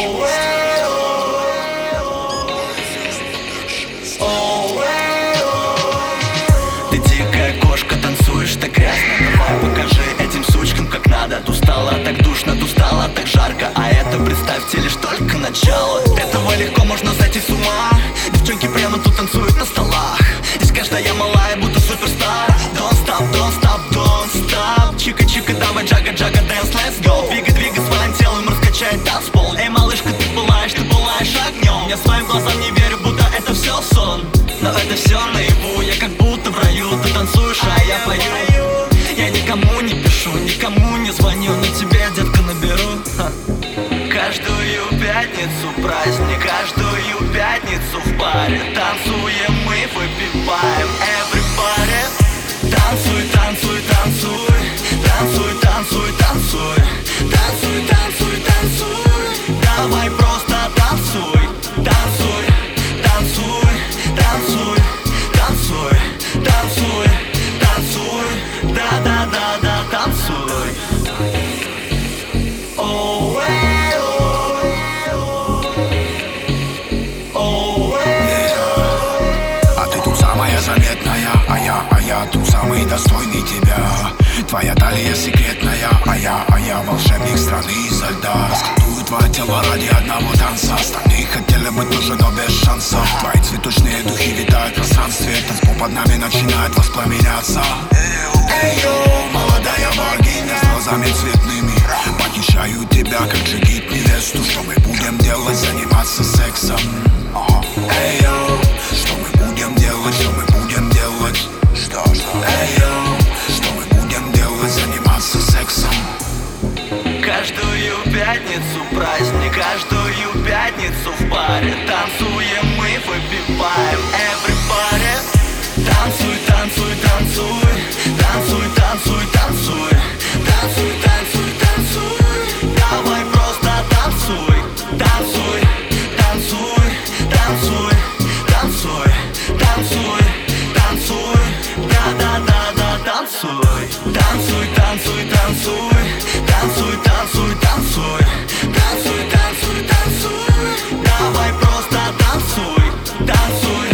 Ты дикая кошка, танцуешь так грязно. Давай покажи этим сучкам, как надо. Тут стало так душно, тут стало так жарко. А это, представьте, лишь только начало. Этого легко можно сойти с ума. Девчонки прямо тут танцуют на столах. Здесь каждая малая, будто суперстар. Don't stop, don't stop, don't stop. Чика-чика, давай джага-джага, dance, let's go. Двигай своим телом, раскачай танцпол. Эй, малышка, ты пылаешь огнем. Я своим глазам не верю, будто это все сон. Но это все наяву, я как будто в раю. Ты танцуешь, а я пою. Я никому не пишу, никому не звоню, но тебе, детка, наберу. Каждую пятницу праздник, каждую пятницу в паре танцуем мы, выпиваем, everybody. Танцуй, танцуй, танцуй, танцуй, танцуй, танцуй, танцуй, танцуй, танцуй. Давай просто танцуй, танцуй, танцуй, танцуй, танцуй, танцуй, танцуй, да-да-да-да, танцуй. Заметная, а я тут самый достойный тебя. Твоя талия секретная, а я волшебник страны изо льда. Скатую твое тело ради одного танца. Остальные хотели бы тоже, но без шансов. Твои цветочные духи витают в пространстве. Танцпол под нами начинает воспламеняться. Эй-йо, молодая богиня с глазами цветными. Похищаю тебя, как джигит невесту. Что мы будем делать? Заниматься сексом. Эй-йо, что мы будем делать? Что мы будем делать? Что? Эй-йо, что мы будем делать? Заниматься сексом. Каждую пятницу праздник, каждую пятницу в паре танцуем мы, выпиваем, everybody. Танцуй, танцуй, танцуй, танцуй, танцуй, танцуй, танцуй, танцуй, танцуй. Давай просто танцуй, танцуй, танцуй, танцуй, танцуй, танцуй, танцуй, да-да-да-да, танцуй. Танцуй, танцуй, танцуй, танцуй, танцуй, танцуй, танцуй, танцуй, танцуй. Давай просто танцуй, танцуй,